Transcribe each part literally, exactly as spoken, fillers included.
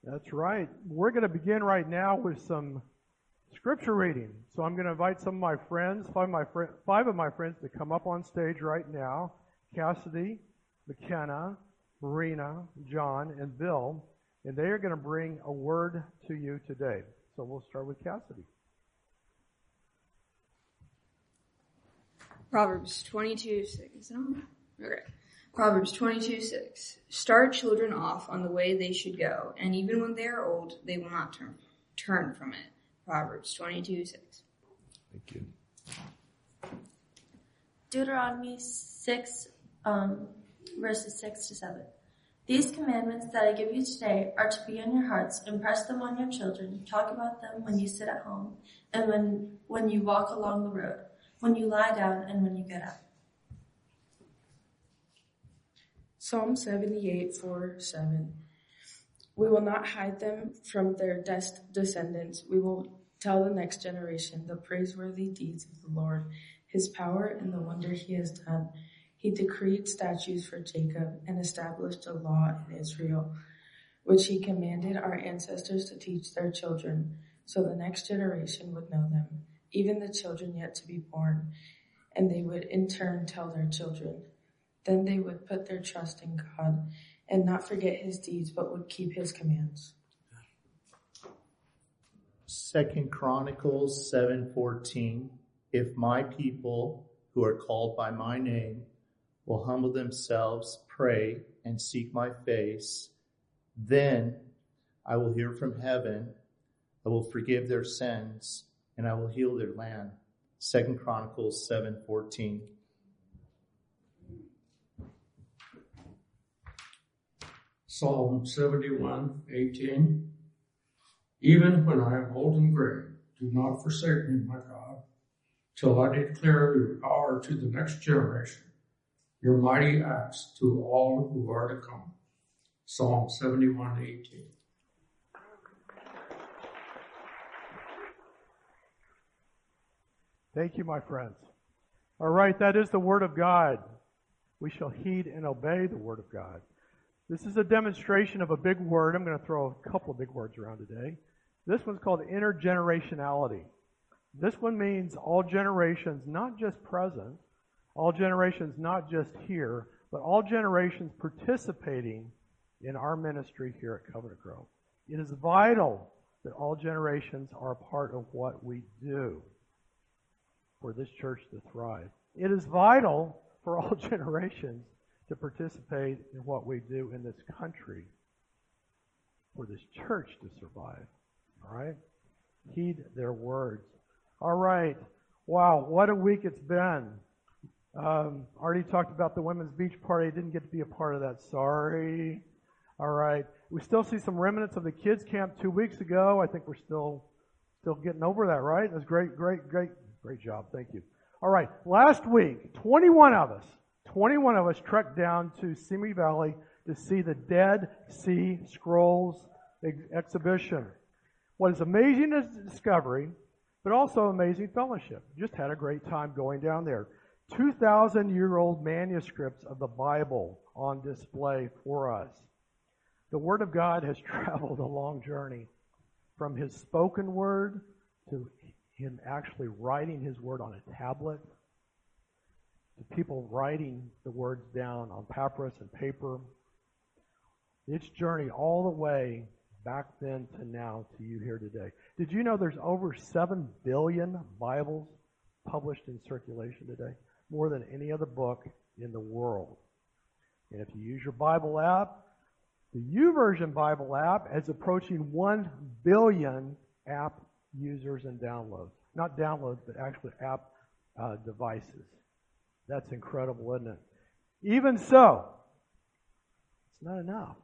That's right. We're going to begin right now with some scripture reading. So I'm going to invite some of my friends, five of my, fr- five of my friends to come up on stage right now. Cassidy, McKenna, Marina, John, and Bill. And they are going to bring a word to you today. So we'll start with Cassidy. Proverbs twenty-two six. Okay. Proverbs twenty-two six. Start children off on the way they should go, and even when they are old, they will not turn turn from it. Proverbs twenty-two six. Thank you. Deuteronomy six, um, verses six to seven. These commandments that I give you today are to be on your hearts. Impress them on your children. Talk about them when you sit at home, and when when you walk along the road, when you lie down, and when you get up. Psalm seventy-eight, four, seven. We will not hide them from their des- descendants. We will tell the next generation the praiseworthy deeds of the Lord, his power and the wonder he has done. He decreed statutes for Jacob and established a law in Israel, which he commanded our ancestors to teach their children, so the next generation would know them, even the children yet to be born, and they would in turn tell their children. Then they would put their trust in God and not forget his deeds, but would keep his commands. Second Chronicles seven fourteen. If my people who are called by my name will humble themselves, pray, and seek my face, then I will hear from heaven, I will forgive their sins, and I will heal their land. Second Chronicles seven fourteen. Psalm seventy-one eighteen. Even when I am old and gray, do not forsake me, my God, till I declare your power to the next generation, your mighty acts to all who are to come. Psalm seventy-one eighteen. Thank you, my friends. All right, that is the Word of God. We shall heed and obey the Word of God. This is a demonstration of a big word. I'm going to throw a couple of big words around today. This one's called intergenerationality. This one means all generations, not just present, all generations not just here, but all generations participating in our ministry here at Covenant Grove. It is vital that all generations are a part of what we do for this church to thrive. It is vital for all generations to participate in what we do in this country for this church to survive. All right? Heed their words. All right. Wow, what a week it's been. Um, already talked about the women's beach party. I didn't get to be a part of that. Sorry. All right. We still see some remnants of the kids' camp two weeks ago. I think we're still still getting over that, right? That's great, great, great, great job. Thank you. All right. Last week, twenty-one of us twenty-one of us trekked down to Simi Valley to see the Dead Sea Scrolls ex- exhibition. What is amazing is discovery, but also amazing fellowship. Just had a great time going down there. two thousand year old manuscripts of the Bible on display for us. The Word of God has traveled a long journey from His spoken Word to Him actually writing His Word on a tablet, to people writing the words down on papyrus and paper. Its journey all the way back then to now to you here today. Did you know there's over seven billion Bibles published in circulation today? More than any other book in the world. And if you use your Bible app, the YouVersion Bible app is approaching one billion app users and downloads. Not downloads, but actually app uh, devices. That's incredible, isn't it? Even so, it's not enough.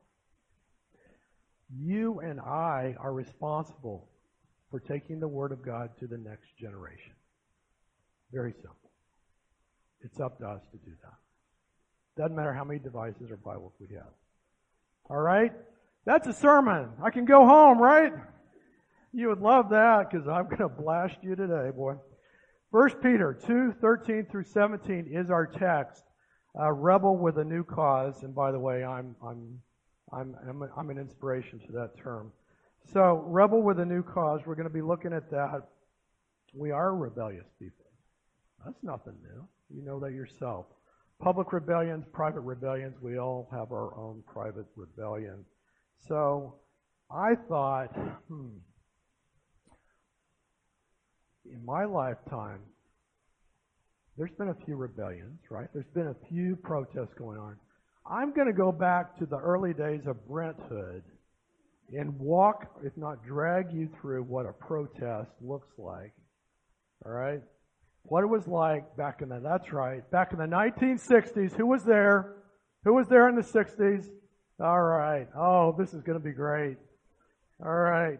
You and I are responsible for taking the Word of God to the next generation. Very simple. It's up to us to do that. Doesn't matter how many devices or Bibles we have. All right? That's a sermon. I can go home, right? You would love that because I'm going to blast you today, boy. First Peter two, thirteen through seventeen is our text. Uh, rebel with a new cause. And by the way, I'm I'm I'm, I'm, a, I'm an inspiration to that term. So, rebel with a new cause. We're going to be looking at that. We are rebellious people. That's nothing new. You know that yourself. Public rebellions, private rebellions, we all have our own private rebellion. So, I thought, hmm, in my lifetime, there's been a few rebellions, right? There's been a few protests going on. I'm going to go back to the early days of Brenthood and walk, if not drag you through what a protest looks like. All right? What it was like back in the, that's right, back in the nineteen sixties. Who was there? Who was there in the sixties? All right. Oh, this is going to be great. All right.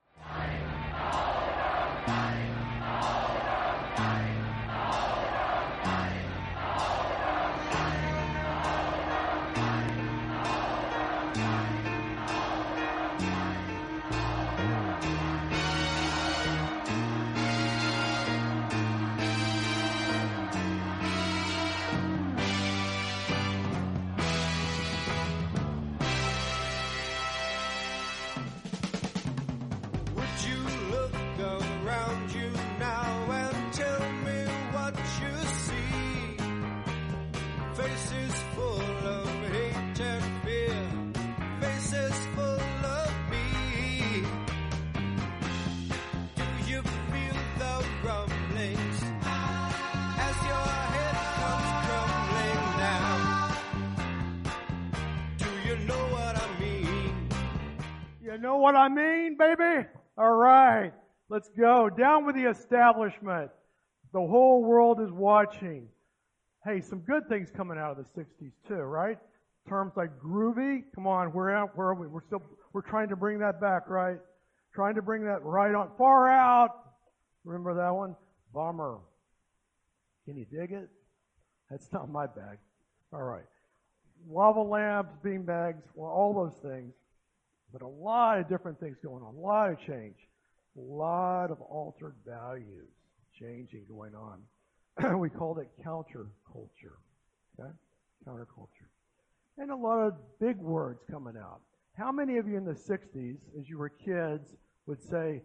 You know what I mean, baby? All right, let's go. Down with the establishment. The whole world is watching. Hey, some good things coming out of the sixties too, right? Terms like groovy. Come on, we're out. Where are we? We're still we're trying to bring that back, right? Trying to bring that right on. Far out. Remember that one? Bomber. Can you dig it? That's not my bag. All right. Lava lamps, bean bags, well, all those things. But a lot of different things going on, a lot of change, a lot of altered values changing going on. We called it counterculture, okay? Counterculture. And a lot of big words coming out. How many of you in the sixties, as you were kids, would say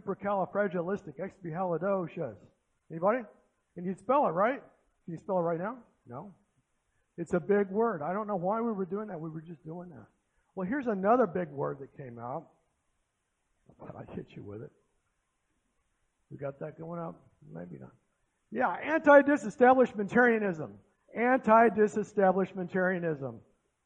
supercalifragilisticexpialidocious? Anybody? Can you spell it right? Can you spell it right now? No. It's a big word. I don't know why we were doing that. We were just doing that. Well, here's another big word that came out. I thought I'd hit you with it. We got that going up? Maybe not. Yeah, anti-disestablishmentarianism. Anti-disestablishmentarianism.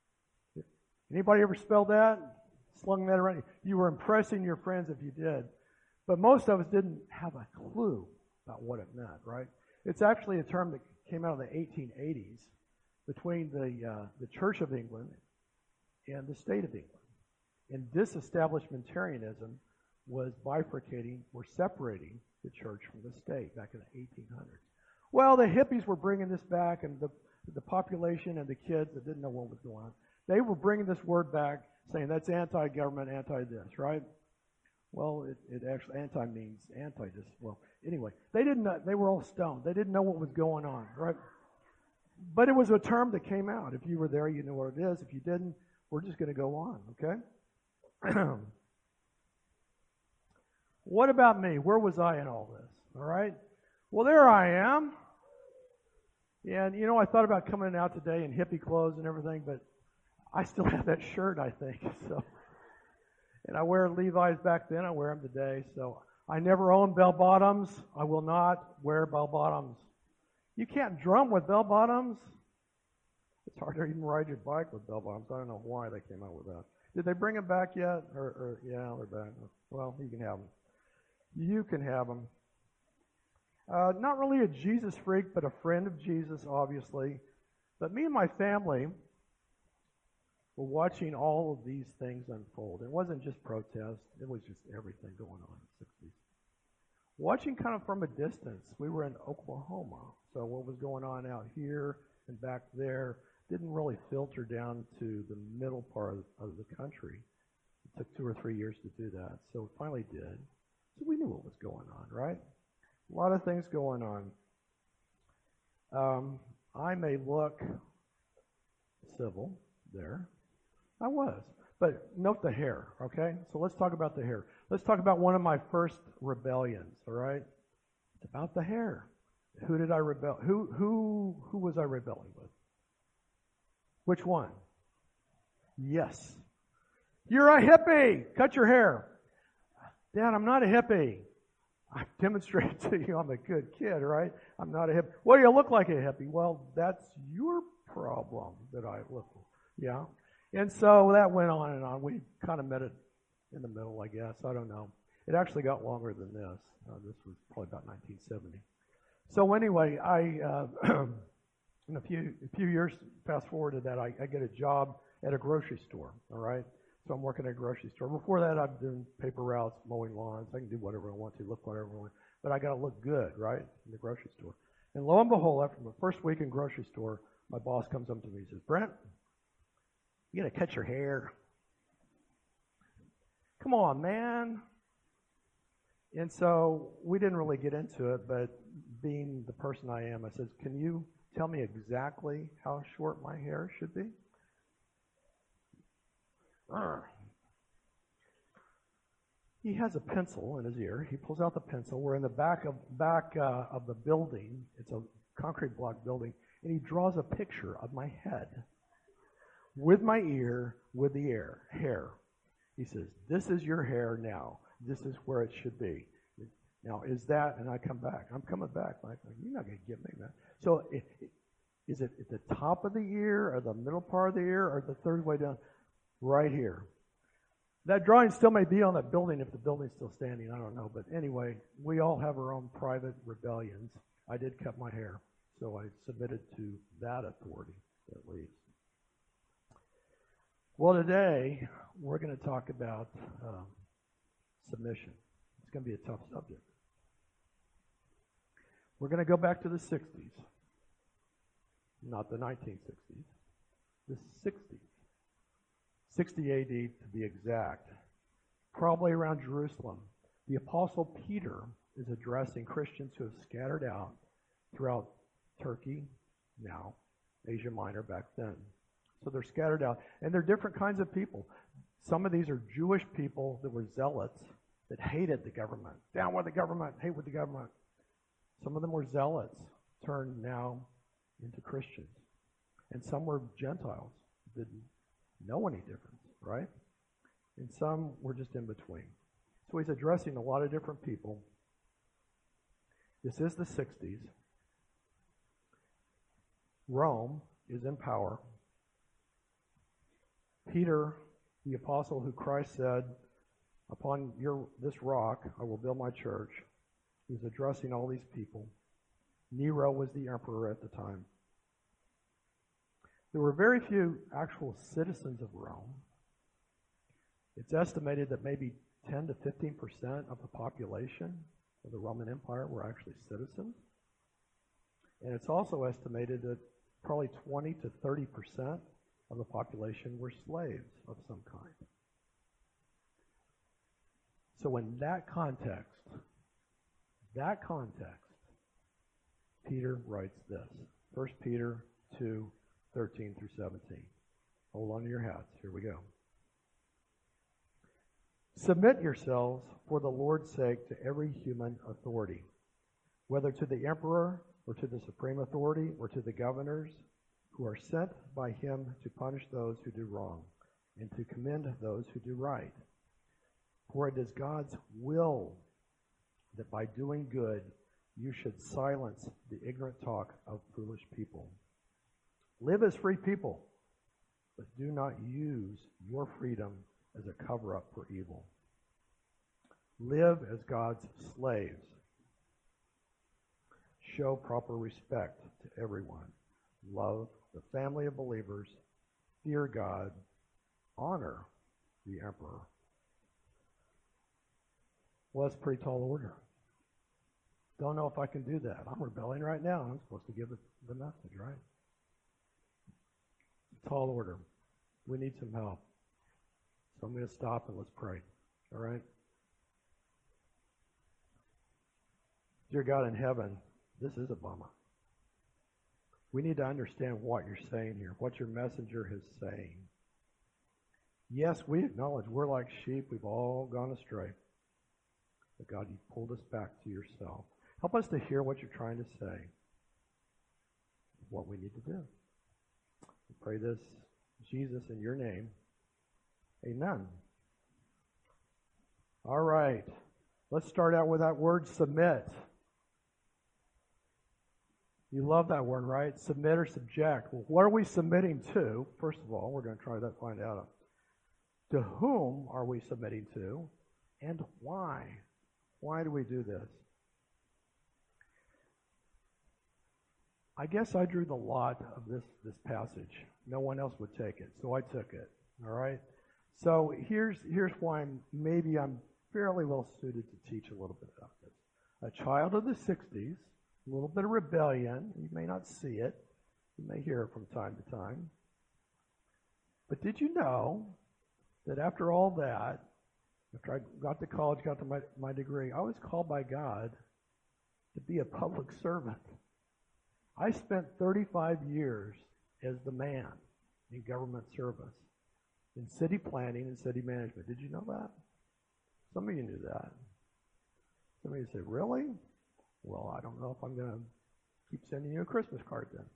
Anybody ever spelled that? Slung that around? You were impressing your friends if you did. But most of us didn't have a clue about what it meant, right? It's actually a term that came out of the eighteen eighties between the uh, the Church of England and the state of England. And disestablishmentarianism was bifurcating or separating the church from the state back in the eighteen hundreds. Well, the hippies were bringing this back, and the, the population and the kids that didn't know what was going on, they were bringing this word back, saying that's anti-government, anti-this, right? Well, it, it actually, anti means anti-this. Well, anyway, they didn't know, they were all stoned. They didn't know what was going on, right? But it was a term that came out. If you were there, you know what it is. If you didn't, we're just going to go on, okay? What about me? Where was I in all this? All right? Well, there I am. And, you know, I thought about coming out today in hippie clothes and everything, but I still have that shirt, I think. So, and I wear Levi's back then. I wear them today. So I never owned bell-bottoms. I will not wear bell-bottoms. You can't drum with bell-bottoms. It's hard to even ride your bike with bell-bottoms. I don't know why they came out with that. Did they bring them back yet? Or, or yeah, they're back. Well, you can have them. You can have them. Uh, not really a Jesus freak, but a friend of Jesus, obviously. But me and my family were watching all of these things unfold. It wasn't just protest. It was just everything going on in the sixties. Watching kind of from a distance. We were in Oklahoma. So what was going on out here and back there didn't really filter down to the middle part of, of the country. It took two or three years to do that. So it finally did. So we knew what was going on, right? A lot of things going on. Um, I may look civil there. I was. But note the hair, okay? So let's talk about the hair. Let's talk about one of my first rebellions, all right? It's about the hair. Who did I rebel? Who who who was I rebelling with? Which one? Yes. You're a hippie. Cut your hair. Dad, I'm not a hippie. I demonstrated to you I'm a good kid, right? I'm not a hippie. Well, you look like a hippie. Well, that's your problem that I look. Yeah. And so that went on and on. We kind of met it in the middle, I guess. I don't know. It actually got longer than this. Uh, this was probably about nineteen seventy. So anyway, I uh, in a few a few years fast forward to that, I, I get a job at a grocery store. All right. So I'm working at a grocery store. Before that, I'm doing paper routes, mowing lawns. I can do whatever I want to, look whatever I want. But I got to look good, right, in the grocery store. And lo and behold, after my first week in grocery store, my boss comes up to me and says, Brent, you got to cut your hair. Come on, man. And so we didn't really get into it, but being the person I am, I said, can you tell me exactly how short my hair should be? Urgh. He has a pencil in his ear. He pulls out the pencil. We're in the back of back uh, of the building. It's a concrete block building, and he draws a picture of my head with my ear, with the air, hair. He says, "This is your hair now. This is where it should be." Now, is that? And I come back. I'm coming back. Like, you're not going to get me, man. So, it, it, is it at the top of the ear, or the middle part of the ear, or the third way down? Right here. That drawing still may be on that building if the building's still standing. I don't know. But anyway, we all have our own private rebellions. I did cut my hair, so I submitted to that authority, at least. Well, today, we're going to talk about um, submission. It's going to be a tough subject. We're going to go back to the sixties. Not the nineteen sixties. The sixties. sixty A D to be exact, probably around Jerusalem. The Apostle Peter is addressing Christians who have scattered out throughout Turkey, now Asia Minor back then. So they're scattered out, and they're different kinds of people. Some of these are Jewish people that were zealots that hated the government. Down with the government, hate with the government. Some of them were zealots, turned now into Christians. And some were Gentiles, didn't know any difference, right? And some were just in between. So he's addressing a lot of different people. This is the sixties. Rome is in power. Peter, the apostle who Christ said, upon your this rock I will build my church, he's addressing all these people. Nero was the emperor at the time. There were very few actual citizens of Rome. It's estimated that maybe ten to fifteen percent of the population of the Roman Empire were actually citizens. And it's also estimated that probably twenty to thirty percent of the population were slaves of some kind. So in that context, that context, Peter writes this. First Peter two, thirteen through seventeen. Hold on to your hats. Here we go. Submit yourselves for the Lord's sake to every human authority, whether to the emperor or to the supreme authority or to the governors who are sent by him to punish those who do wrong and to commend those who do right. For it is God's will that by doing good you should silence the ignorant talk of foolish people. Live as free people, but do not use your freedom as a cover-up for evil. Live as God's slaves. Show proper respect to everyone. Love the family of believers. Fear God. Honor the emperor. Well, that's a pretty tall order. Don't know if I can do that. I'm rebelling right now. I'm supposed to give it the message, right? Tall order. We need some help. So I'm going to stop and let's pray. All right? Dear God in heaven, this is a bummer. We need to understand what you're saying here, what your messenger is saying. Yes, we acknowledge we're like sheep. We've all gone astray. But God, you pulled us back to yourself. Help us to hear what you're trying to say, what we need to do. We pray this, Jesus, in your name. Amen. All right. Let's start out with that word submit. You love that word, right? Submit or subject. Well, what are we submitting to? First of all, we're going to try to find out. To whom are we submitting to, and why? Why do we do this? I guess I drew the lot of this, this passage. No one else would take it, so I took it. All right? So here's, here's why I'm, maybe I'm fairly well suited to teach a little bit about this. A child of the sixties, a little bit of rebellion. You may not see it. You may hear it from time to time. But did you know that after all that, after I got to college, got to my, my degree, I was called by God to be a public servant. I spent thirty-five years as the man in government service, in city planning and city management. Did you know that? Some of you knew that. Some of you say, really? Well, I don't know if I'm going to keep sending you a Christmas card then.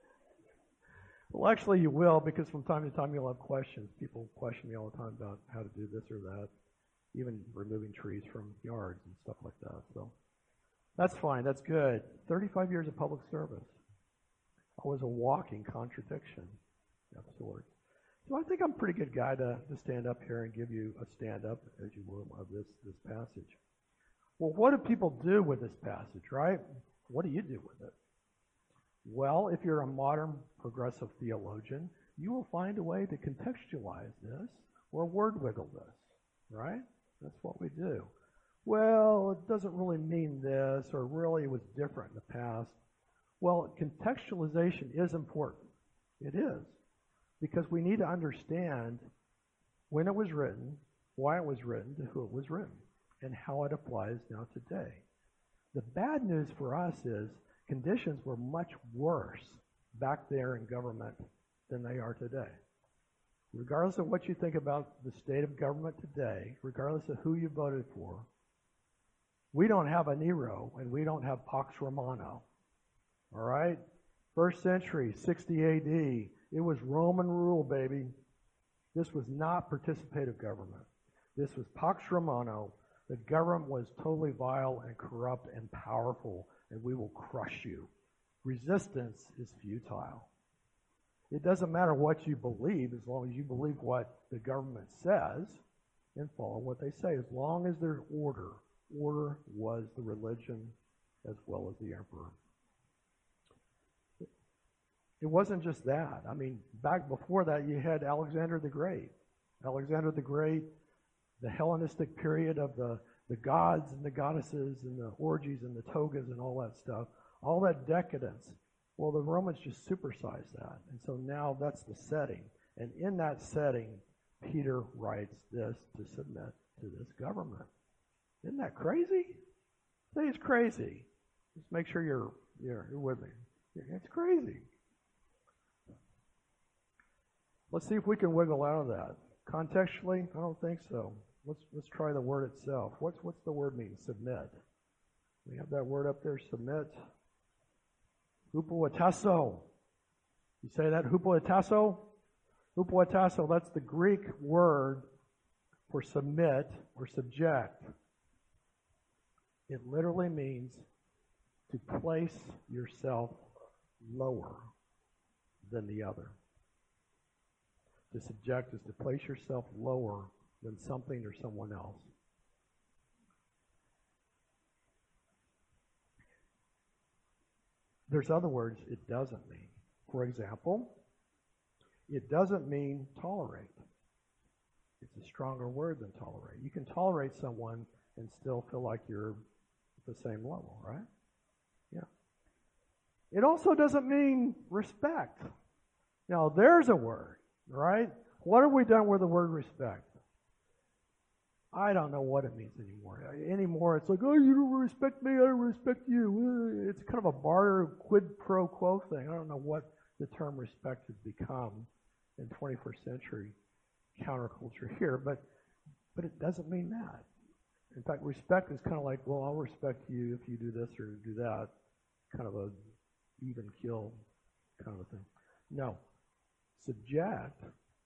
Well, actually you will, because from time to time you'll have questions. People question me all the time about how to do this or that, even removing trees from yards and stuff like that. So that's fine. That's good. thirty-five years of public service. I was a walking contradiction of sorts. So I think I'm a pretty good guy to, to stand up here and give you a stand-up, as you will, of this, this passage. Well, what do people do with this passage, right? What do you do with it? Well, if you're a modern progressive theologian, you will find a way to contextualize this or word wiggle this, right? That's what we do. Well, it doesn't really mean this, or really it was different in the past. Well, contextualization is important. It is. Because we need to understand when it was written, why it was written, to who it was written, and how it applies now today. The bad news for us is conditions were much worse back there in government than they are today. Regardless of what you think about the state of government today, regardless of who you voted for, we don't have a Nero and we don't have Pax Romana. All right? First century, sixty A D, it was Roman rule, baby. This was not participative government. This was Pax Romana. The government was totally vile and corrupt and powerful, and we will crush you. Resistance is futile. It doesn't matter what you believe as long as you believe what the government says and follow what they say. As long as there's order. Order was the religion as well as the emperor. It wasn't just that. I mean, back before that, you had Alexander the Great. Alexander the Great, the Hellenistic period of the, the gods and the goddesses and the orgies and the togas and all that stuff, all that decadence. Well, the Romans just supersized that. And so now that's the setting. And in that setting, Peter writes this to submit to this government. Isn't that crazy? Say it's crazy. Just make sure you're, you're, you're with me. It's crazy. Let's see if we can wiggle out of that. Contextually, I don't think so. Let's let's try the word itself. What's what's the word mean? Submit. We have that word up there, submit. Hupoatasso. You say that, hupoatasso? Hupoatasso, that's the Greek word for submit or subject. It literally means to place yourself lower than the other. To subject is to place yourself lower than something or someone else. There's other words it doesn't mean. For example, it doesn't mean tolerate. It's a stronger word than tolerate. You can tolerate someone and still feel like you're at the same level, right? Yeah. It also doesn't mean respect. Now, there's a word. Right? What have we done with the word respect? I don't know what it means anymore. Anymore, it's like, oh, you don't respect me, I don't respect you. It's kind of a barter quid pro quo thing. I don't know what the term respect has become in twenty-first century counterculture here, but but it doesn't mean that. In fact, respect is kind of like, well, I'll respect you if you do this or do that, kind of a even kill kind of a thing. No. Subject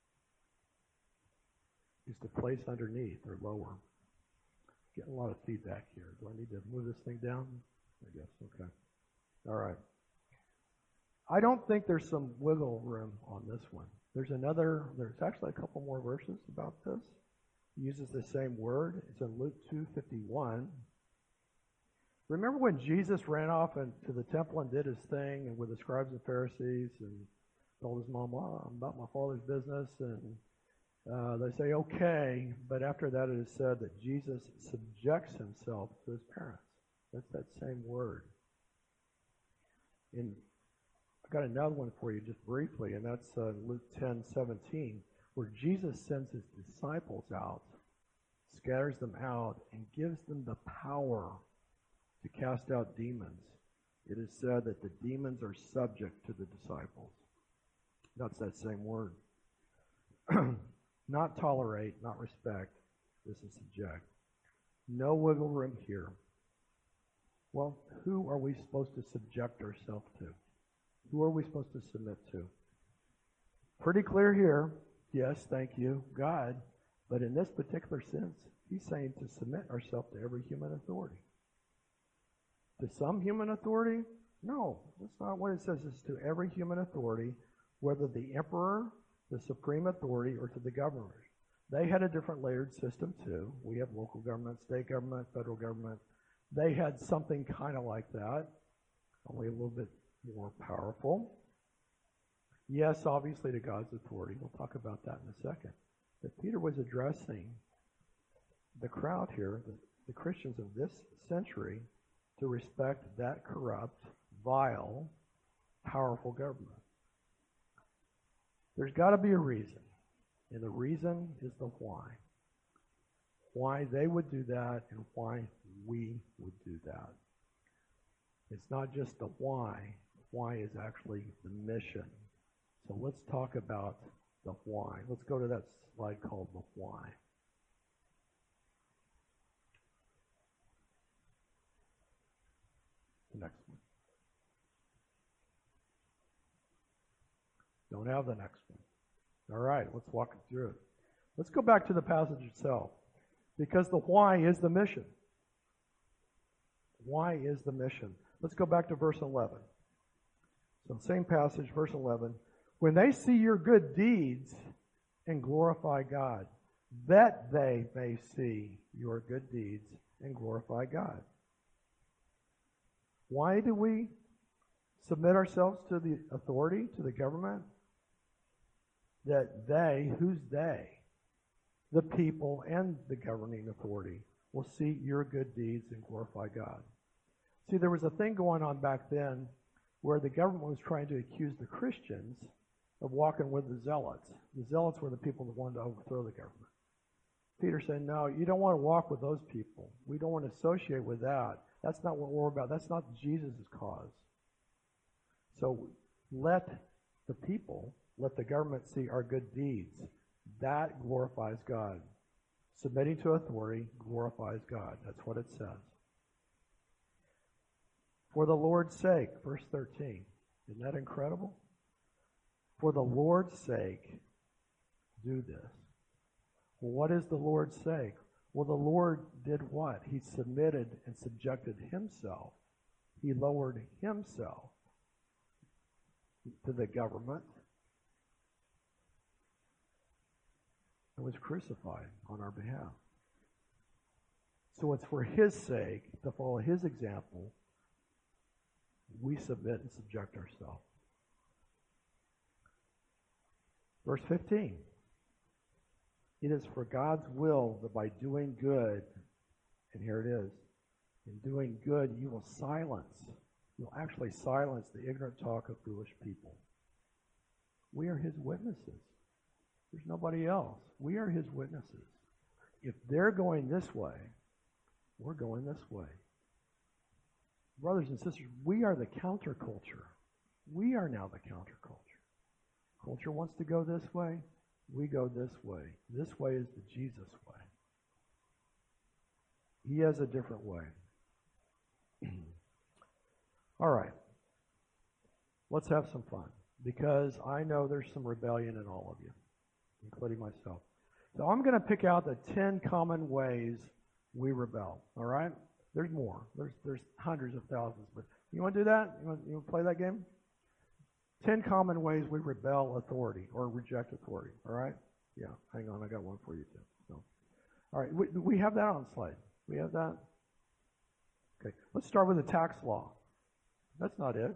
is to place underneath or lower. Getting a lot of feedback here. Do I need to move this thing down? I guess, okay. All right. I don't think there's some wiggle room on this one. There's another, there's actually a couple more verses about this. It uses the same word. It's in Luke two fifty-one. Remember when Jesus ran off into the temple and did his thing and with the scribes and Pharisees and told his mom, well, I'm about my father's business, and uh, they say, okay, but after that it is said that Jesus subjects himself to his parents. That's that same word. In, I've got another one for you just briefly, and that's uh, Luke ten seventeen, where Jesus sends his disciples out, scatters them out, and gives them the power to cast out demons. It is said that the demons are subject to the disciples. That's that same word. Not tolerate, not respect. This is subject. No wiggle room here. Well, who are we supposed to subject ourselves to? Who are we supposed to submit to? Pretty clear here. Yes, thank you, God. But in this particular sense, he's saying to submit ourselves to every human authority. To some human authority? No, that's not what it says. It's to every human authority, whether the emperor, the supreme authority, or to the government. They had a different layered system too. We have local government, state government, federal government. They had something kind of like that, only a little bit more powerful. Yes, obviously to God's authority. We'll talk about that in a second. But Peter was addressing the crowd here, the, the Christians of this century, to respect that corrupt, vile, powerful government. There's got to be a reason, and the reason is the why. Why they would do that and why we would do that. It's not just the why. Why is actually the mission. So let's talk about the why. Let's go to that slide called the why. The next one. Don't have the next one. All right, let's walk through it. Let's go back to the passage itself. Because the why is the mission. Why is the mission? Let's go back to verse eleven. So same passage, verse eleven. When they see your good deeds and glorify God, that they may see your good deeds and glorify God. Why do we submit ourselves to the authority, to the government? That they, who's they? The people and the governing authority will see your good deeds and glorify God. See, there was a thing going on back then where the government was trying to accuse the Christians of walking with the zealots. The zealots were the people that wanted to overthrow the government. Peter said, no, you don't want to walk with those people. We don't want to associate with that. That's not what we're about. That's not Jesus' cause. So let the people, let the government see our good deeds. That glorifies God. Submitting to authority glorifies God. That's what it says. For the Lord's sake, verse thirteen. Isn't that incredible? For the Lord's sake, do this. Well, what is the Lord's sake? Well, the Lord did what? He submitted and subjected himself. He lowered himself to the government and was crucified on our behalf. So it's for his sake, to follow his example, we submit and subject ourselves. Verse fifteen. It is for God's will that by doing good, and here it is, in doing good you will silence, you'll actually silence the ignorant talk of foolish people. We are his witnesses. There's nobody else. We are his witnesses. If they're going this way, we're going this way. Brothers and sisters, we are the counterculture. We are now the counterculture. Culture wants to go this way. we go this way. This way is the Jesus way. He has a different way. All right. Let's have some fun, because I know there's some rebellion in all of you, including myself. So I'm going to pick out the ten common ways we rebel. All right? There's more. There's there's hundreds of thousands. But you want to do that? You want, you want to play that game? Ten common ways we rebel authority or reject authority. All right? Yeah. Hang on. I got one for you too. So, all right. We, we have that on the slide. We have that. Okay. Let's start with the tax law. That's not it.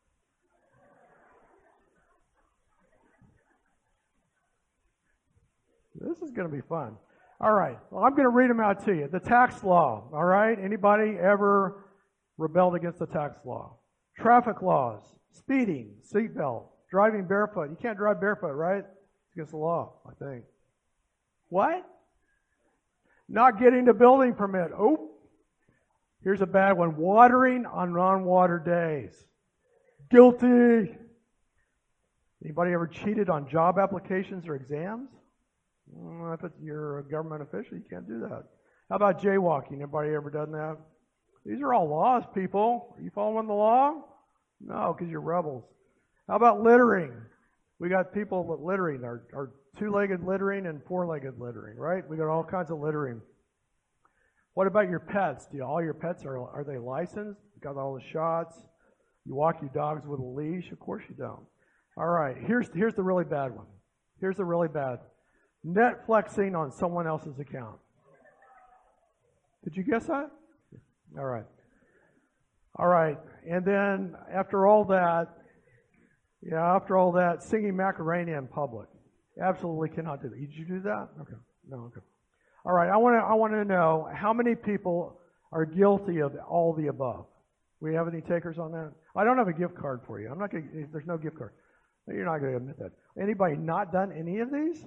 This is going to be fun. All right. Well, I'm going to read them out to you. The tax law. All right. Anybody ever rebelled against the tax law? Traffic laws. Speeding. Seatbelt. Driving barefoot. You can't drive barefoot, right? It's against the law, I think. What? Not getting the building permit. Oh. Here's a bad one. Watering on non-water days. Guilty. Anybody ever cheated on job applications or exams? Well, if it's, you're a government official, you can't do that. How about jaywalking? Anybody ever done that? These are all laws, people. Are you following the law? No, because you're rebels. How about littering? We got people littering, our, our two-legged littering and four-legged littering, right? We got all kinds of littering. What about your pets? Do all your pets, are are they licensed? Got all the shots? You walk your dogs with a leash? Of course you don't. All right, here's here's the really bad one. Here's the really bad. Netflixing on someone else's account. Did you guess that? All right. All right. And then after all that, yeah, after all that, singing Macarena in public. Absolutely cannot do that. Did you do that? Okay. No, okay. All right. I want to I want to know how many people are guilty of all the above. We have any takers on that? I don't have a gift card for you. I'm not going to, there's no gift card. You're not going to admit that. Anybody not done any of these?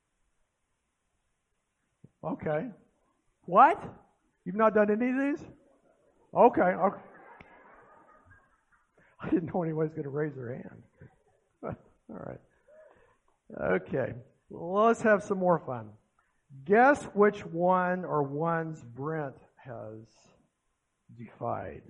Okay. What? You've not done any of these? Okay. okay. I didn't know anyone was going to raise their hand. All right. Okay. Well, let's have some more fun. Guess which one or ones Brent has defied.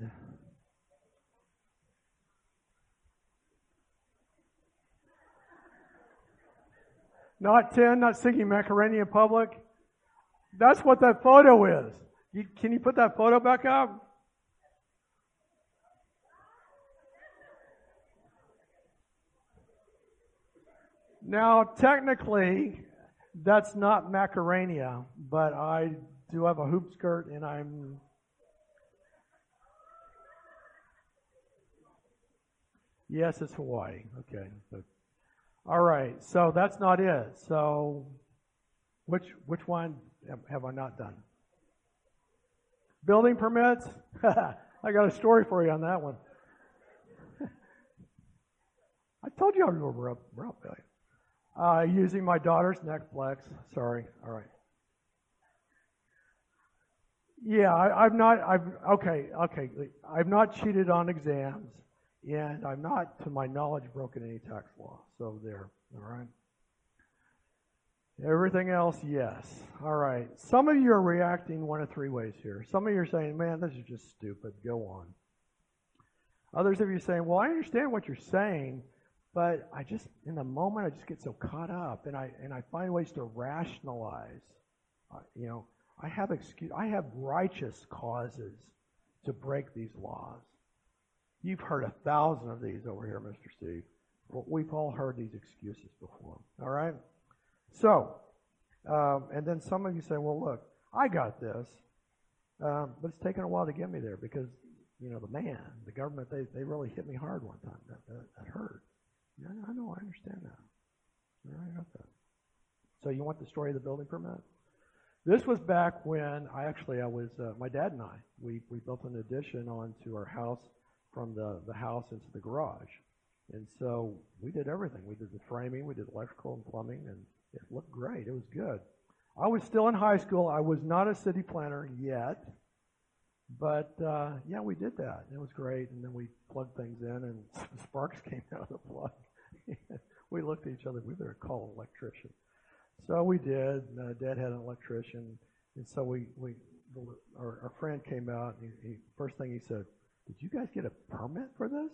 Not ten, not singing Macarena in public. That's what that photo is. You, can you put that photo back up? Now, technically, that's not Macarena, but I do have a hoop skirt and I'm... Yes, it's Hawaii. Okay. But, all right. So that's not it. So which which one have I not done? Building permits? I got a story for you on that one. I told you I was over up, rebellion. Uh, using my daughter's Netflix. Sorry. All right. Yeah, I, I've not. I've okay. Okay. I've not cheated on exams, and I've not, to my knowledge, broken any tax law. So there. All right. Everything else, yes. All right. Some of you are reacting one of three ways here. Some of you are saying, "Man, this is just stupid. Go on." Others of you are saying, "Well, I understand what you're saying, but I just, in the moment, I just get so caught up, and I and I find ways to rationalize. Uh, you know, I have excuse, I have righteous causes to break these laws." You've heard a thousand of these over here, Mister Steve. Well, we've all heard these excuses before. All right. So, um, and then some of you say, "Well, look, I got this, um, but it's taken a while to get me there because, you know, the man, the government, they they really hit me hard one time. That that, that hurt." Yeah, I know, I understand that. All right, I got that. So you want the story of the building permit? This was back when I actually, I was, uh, my dad and I, we, we built an addition onto our house from the, the house into the garage. And so we did everything. We did the framing, we did electrical and plumbing, and it looked great. It was good. I was still in high school. I was not a city planner yet. But, uh, yeah, we did that. It was great. And then we plugged things in, and sparks came out of the plug. We looked at each other. We better call an electrician. So we did. Uh, Dad had an electrician, and so we, we our, our friend came out, and he, he, first thing he said, "Did you guys get a permit for this?"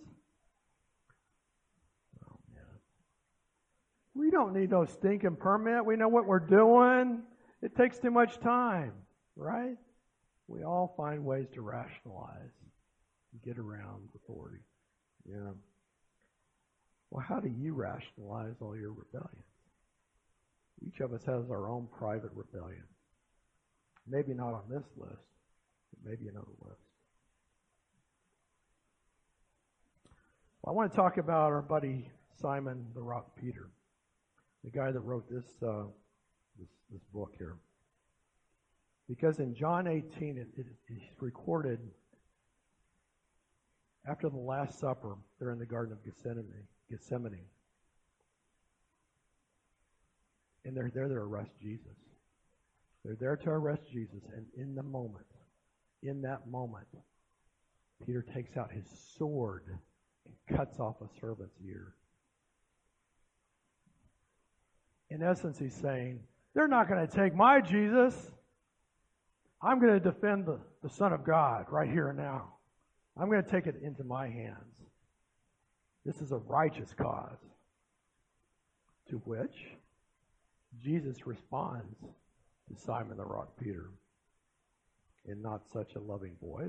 Oh, man. We don't need no stinking permit. We know what we're doing. It takes too much time, right? We all find ways to rationalize and get around authority. Yeah. Well, how do you rationalize all your rebellion? Each of us has our own private rebellion. Maybe not on this list, but maybe another list. Well, I want to talk about our buddy Simon the Rock Peter, the guy that wrote this uh, this, this book here. Because in John eighteen, it, it, it's recorded after the Last Supper, they're in the Garden of Gethsemane. Gethsemane. And they're there to arrest Jesus. They're there to arrest Jesus, and in the moment, in that moment, Peter takes out his sword and cuts off a servant's ear. In essence, he's saying, they're not going to take my Jesus. I'm going to defend the, the Son of God right here and now. I'm going to take it into my hands. This is a righteous cause. To which Jesus responds to Simon the Rock Peter in not such a loving voice.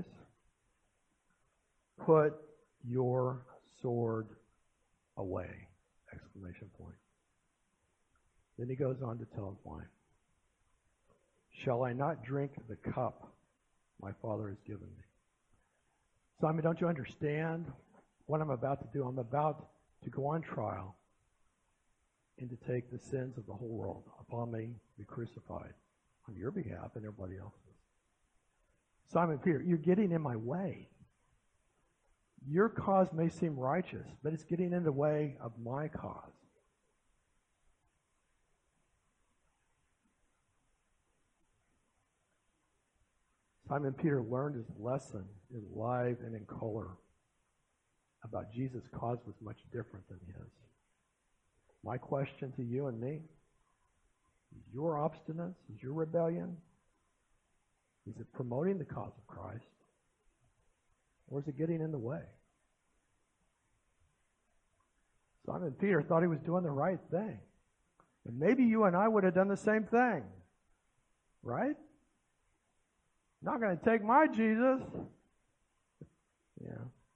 Put your sword away! Exclamation point. Then he goes on to tell his wife, shall I not drink the cup my Father has given me? Simon, don't you understand what I'm about to do? I'm about to go on trial and to take the sins of the whole world upon me, be crucified on your behalf and everybody else's. Simon Peter, you're getting in my way. Your cause may seem righteous, but it's getting in the way of my cause. Simon Peter learned his lesson in live and in color about Jesus' cause was much different than his. My question to you and me, is your obstinance, is your rebellion, is it promoting the cause of Christ, or is it getting in the way? Simon Peter thought he was doing the right thing. And maybe you and I would have done the same thing, right? Not going to take my Jesus. Yeah.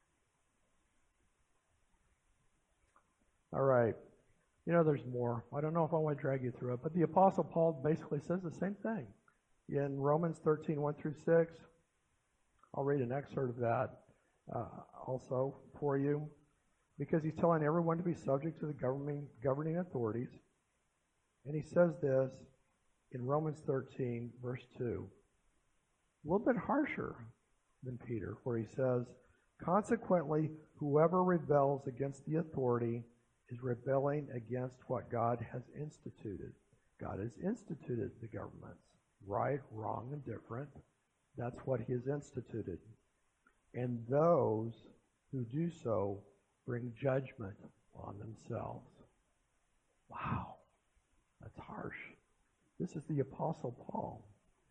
All right. You know, there's more. I don't know if I want to drag you through it, but the Apostle Paul basically says the same thing. In Romans thirteen, one through six, I'll read an excerpt of that uh, also for you, because he's telling everyone to be subject to the governing, governing authorities. And he says this in Romans thirteen, verse two. A little bit harsher than Peter, where he says, consequently, whoever rebels against the authority is rebelling against what God has instituted. God has instituted the governments. Right, wrong, and different. That's what he has instituted. And those who do so bring judgment on themselves. Wow, that's harsh. This is the Apostle Paul.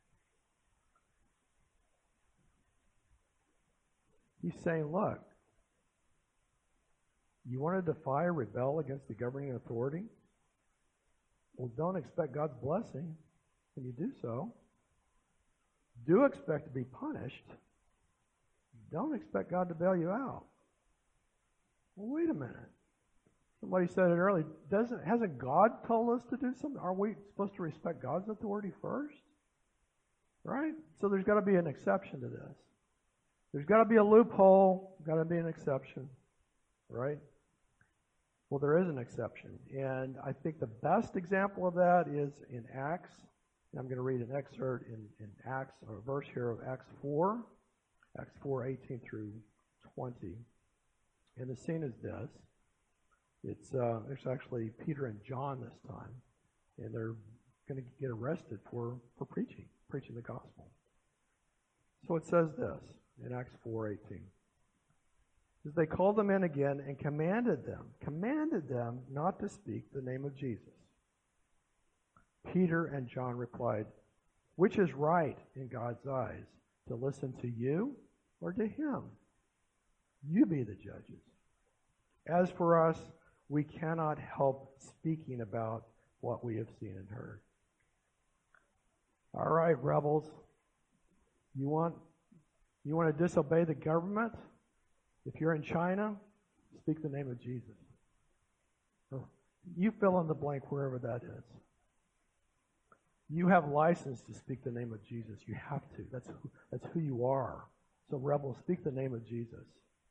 He's saying, look, you want to defy or rebel against the governing authority? Well, don't expect God's blessing when you do so. Do expect to be punished. Don't expect God to bail you out. Well, wait a minute. Somebody said it earlier. Doesn't hasn't God told us to do something? Are we supposed to respect God's authority first? Right? So there's got to be an exception to this. There's got to be a loophole, got to be an exception, right? Well, there is an exception. And I think the best example of that is in Acts. I'm going to read an excerpt in, in Acts, or a verse here of Acts four, Acts four, eighteen through twenty. And the scene is this. It's, uh, it's actually Peter and John this time. And they're going to get arrested for, for preaching, preaching the gospel. So it says this. In Acts four eighteen. As they called them in again and commanded them, commanded them not to speak the name of Jesus. Peter and John replied, "Which is right in God's eyes, to listen to you or to him? You be the judges. As for us, we cannot help speaking about what we have seen and heard." All right, rebels. You want you want to disobey the government? If you're in China, speak the name of Jesus. You fill in the blank wherever that is. You have license to speak the name of Jesus. You have to. That's who, that's who you are. So rebels, speak the name of Jesus.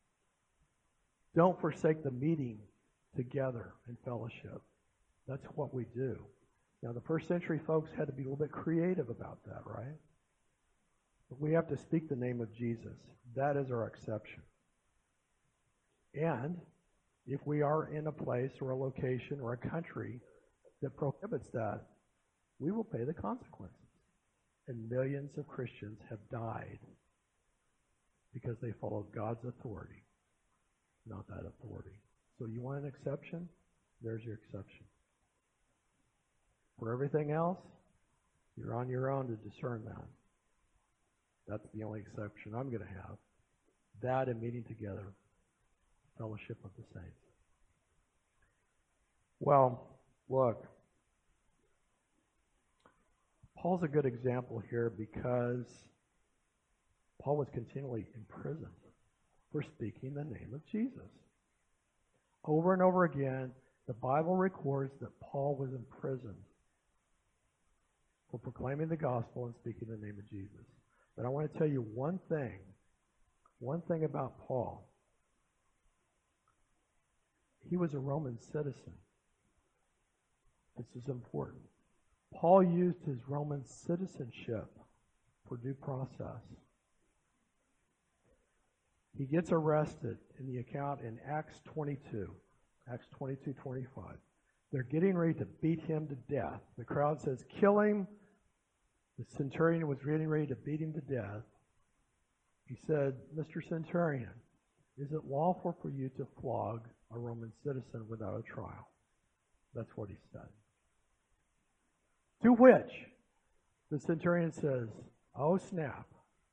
Don't forsake the meeting together in fellowship. That's what we do. Now, the first century folks had to be a little bit creative about that, right? But we have to speak the name of Jesus. That is our exception. And if we are in a place or a location or a country that prohibits that, we will pay the consequences. And millions of Christians have died because they followed God's authority, not that authority. So you want an exception? There's your exception. For everything else, you're on your own to discern that. That's the only exception I'm going to have. That and meeting together, fellowship of the saints. Well, look, Paul's a good example here because Paul was continually imprisoned for speaking the name of Jesus. Over and over again, the Bible records that Paul was imprisoned for proclaiming the gospel and speaking the name of Jesus. But I want to tell you one thing, one thing about Paul. He was a Roman citizen. This is important. Paul used his Roman citizenship for due process. He gets arrested in the account in Acts twenty-two. Acts twenty-two twenty-five. They're getting ready to beat him to death. The crowd says, "Kill him." The centurion was getting ready to beat him to death. He said, "Mister Centurion, is it lawful for you to flog a Roman citizen without a trial?" That's what he said. To which the centurion says, "Oh, snap.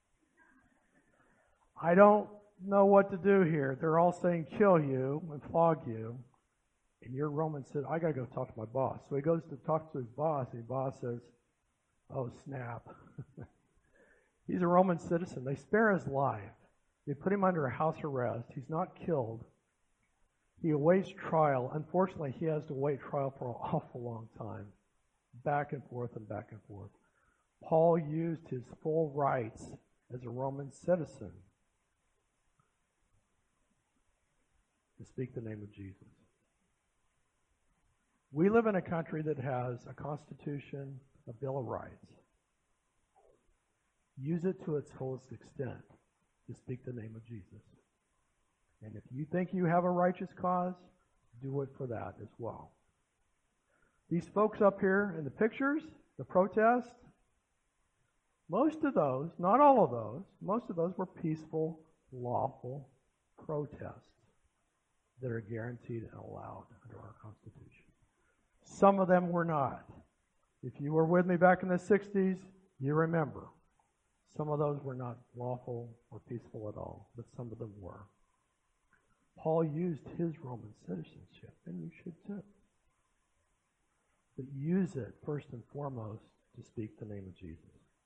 I don't know what to do here. They're all saying kill you and flog you. And you're Roman citizen. I got to go talk to my boss." So he goes to talk to his boss, and his boss says, "Oh, snap." He's a Roman citizen. They spare his life. They put him under a house arrest. He's not killed. He awaits trial. Unfortunately, he has to wait trial for an awful long time. Back and forth and back and forth. Paul used his full rights as a Roman citizen to speak the name of Jesus. We live in a country that has a constitution, a Bill of Rights. Use it to its fullest extent to speak the name of Jesus. And if you think you have a righteous cause, do it for that as well. These folks up here in the pictures, the protest, most of those, not all of those, most of those were peaceful, lawful protests that are guaranteed and allowed under our Constitution. Some of them were not. If you were with me back in the sixties, you remember. Some of those were not lawful or peaceful at all, but some of them were. Paul used his Roman citizenship, and you should too. But use it first and foremost to speak the name of Jesus.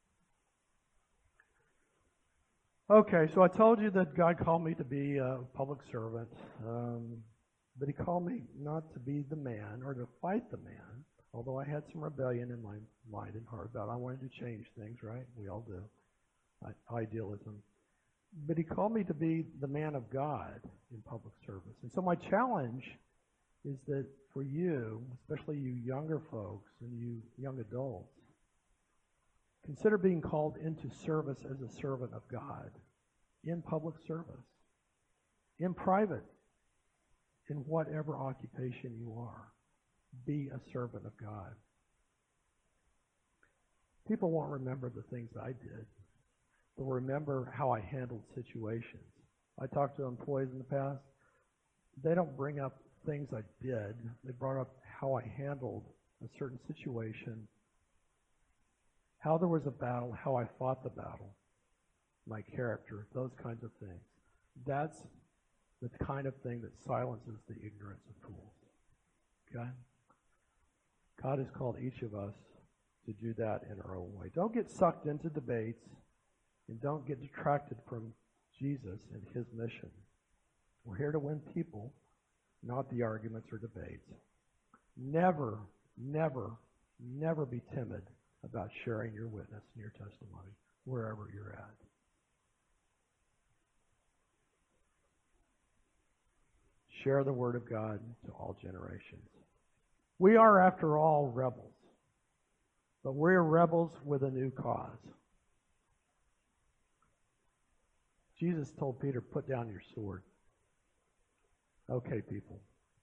Okay, so I told you that God called me to be a public servant, um, but he called me not to be the man or to fight the man, although I had some rebellion in my mind and heart about it. I wanted to change things, right? We all do. Idealism. But he called me to be the man of God in public service. And so my challenge is that for you, especially you younger folks and you young adults, consider being called into service as a servant of God in public service, in private, in whatever occupation you are. Be a servant of God. People won't remember the things I did. They'll remember how I handled situations. I talked to employees in the past. They don't bring up things I did. They brought up how I handled a certain situation how there was a battle, how I fought the battle, my character, those kinds of things. That's the kind of thing that silences the ignorance of fools. Okay? God has called each of us to do that in our own way. Don't get sucked into debates, and don't get detracted from Jesus and his mission. We're here to win people, not the arguments or debates. Never, never, never be timid about sharing your witness and your testimony wherever you're at. Share the word of God to all generations. We are, after all, rebels. But we're rebels with a new cause. Jesus told Peter, put down your sword. Okay, people.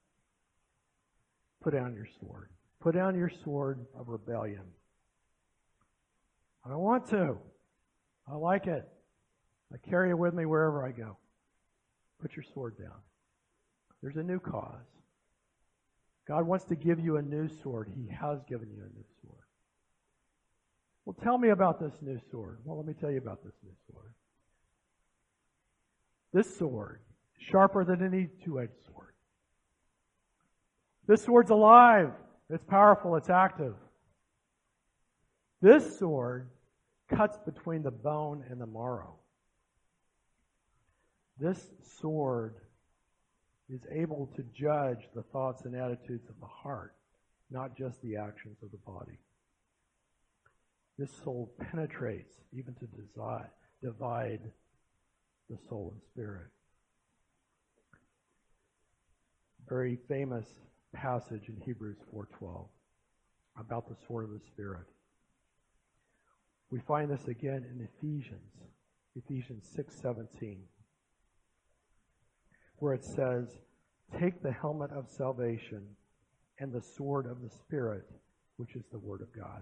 Put down your sword. Put down your sword of rebellion. I don't want to. I like it. I carry it with me wherever I go. Put your sword down. There's a new cause. God wants to give you a new sword. He has given you a new sword. Well, tell me about this new sword. Well, let me tell you about this new sword. This sword, sharper than any two-edged sword. This sword's alive. It's powerful. It's active. This sword cuts between the bone and the marrow. This sword is able to judge the thoughts and attitudes of the heart, not just the actions of the body. This sword penetrates even to divide, divide the soul and spirit. Very famous passage in Hebrews four twelve about the sword of the Spirit. We find this again in Ephesians, Ephesians six seventeen. Where it says, take the helmet of salvation and the sword of the Spirit, which is the Word of God.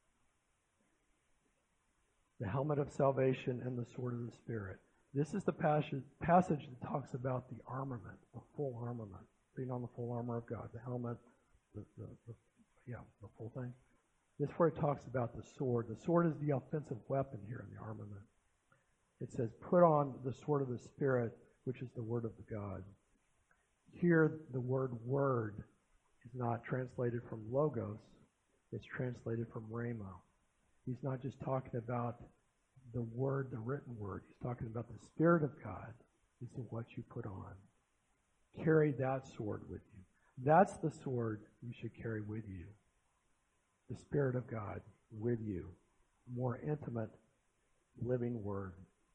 The helmet of salvation and the sword of the Spirit. This is the passage, passage that talks about the armament, the full armament. Being on the full armor of God, the helmet, the, the, the yeah, the full thing. This is where it talks about the sword. The sword is the offensive weapon here in the armament. It says, put on the sword of the Spirit, which is the word of God. Here, the word word is not translated from logos. It's translated from rhema. He's not just talking about the word, the written word. He's talking about the Spirit of God. This is what you put on. Carry that sword with you. That's the sword you should carry with you. The Spirit of God with you. More intimate, living word.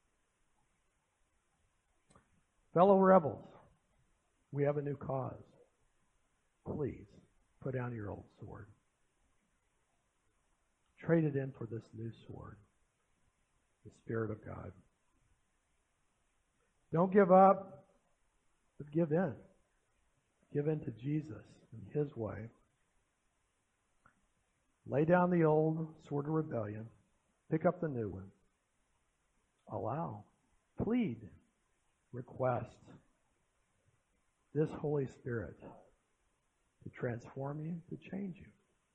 Fellow rebels, we have a new cause. Please, put down your old sword. Trade it in for this new sword, the Spirit of God. Don't give up, but give in. Give in to Jesus and his way. Lay down the old sword of rebellion. Pick up the new one. Allow. Plead. Request this Holy Spirit to transform you, to change you.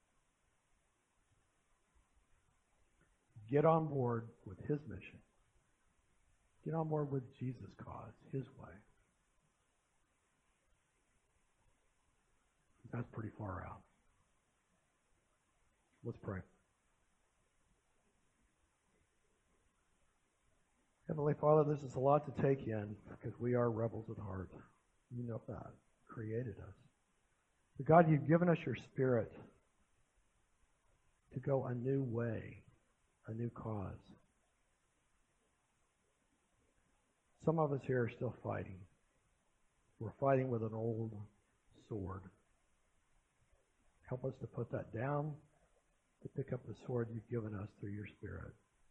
Get on board with his mission. Get on board with Jesus' cause, his way. That's pretty far out. Let's pray. Heavenly Father, this is a lot to take in because we are rebels at heart. You know that. Created us. But God, you've given us your Spirit to go a new way, a new cause. Some of us here are still fighting. We're fighting with an old sword. Help us to put that down, to pick up the sword you've given us through your Spirit.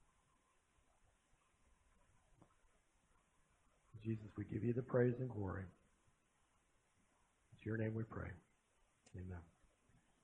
Jesus, we give you the praise and glory. It's your name we pray. Amen.